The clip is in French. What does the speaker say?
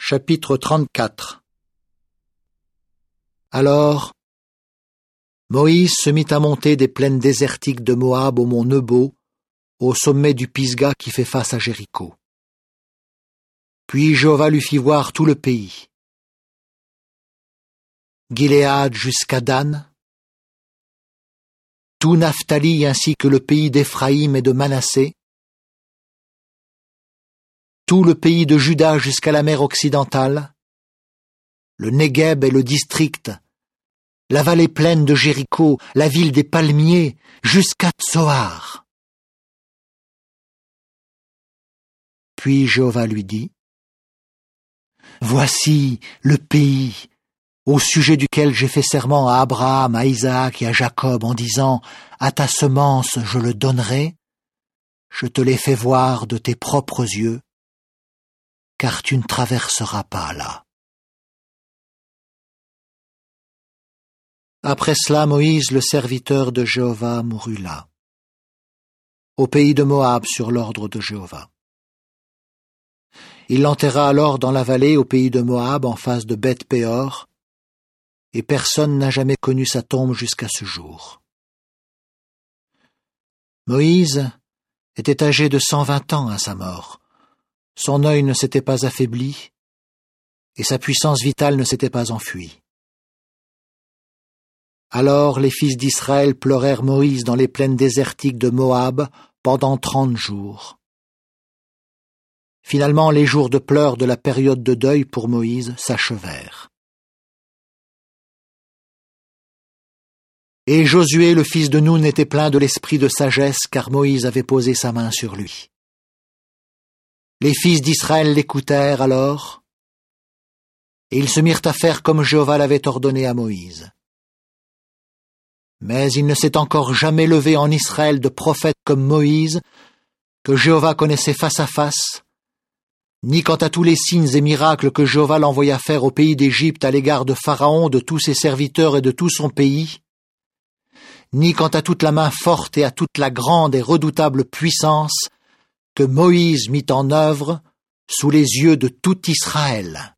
Chapitre 34. Alors, Moïse se mit à monter des plaines désertiques de Moab au mont Nebo, au sommet du Pisga qui fait face à Jéricho. Puis Jéhovah lui fit voir tout le pays. Gilead jusqu'à Dan, tout Naphtali ainsi que le pays d'Éphraïm et de Manassé, tout le pays de Juda jusqu'à la mer occidentale, le Négueb et le district, la vallée pleine de Jéricho, la ville des palmiers, jusqu'à Tsoar. Puis Jéhovah lui dit, « Voici le pays au sujet duquel j'ai fait serment à Abraham, à Isaac et à Jacob en disant, « À ta semence je le donnerai, je te l'ai fait voir de tes propres yeux, car tu ne traverseras pas là. » Après cela, Moïse, le serviteur de Jéhovah, mourut là, au pays de Moab, sur l'ordre de Jéhovah. Il l'enterra alors dans la vallée au pays de Moab, en face de Beth-Péor, et personne n'a jamais connu sa tombe jusqu'à ce jour. Moïse était âgé de 120 ans à sa mort. Son œil ne s'était pas affaibli, et sa puissance vitale ne s'était pas enfuie. Alors les fils d'Israël pleurèrent Moïse dans les plaines désertiques de Moab pendant 30 jours. Finalement, les jours de pleurs de la période de deuil pour Moïse s'achevèrent. Et Josué, le fils de Nun, était plein de l'esprit de sagesse, car Moïse avait posé sa main sur lui. Les fils d'Israël l'écoutèrent alors, et ils se mirent à faire comme Jéhovah l'avait ordonné à Moïse. Mais il ne s'est encore jamais levé en Israël de prophète comme Moïse, que Jéhovah connaissait face à face, ni quant à tous les signes et miracles que Jéhovah l'envoya faire au pays d'Égypte à l'égard de Pharaon, de tous ses serviteurs et de tout son pays, ni quant à toute la main forte et à toute la grande et redoutable puissance que Moïse mit en œuvre sous les yeux de tout Israël.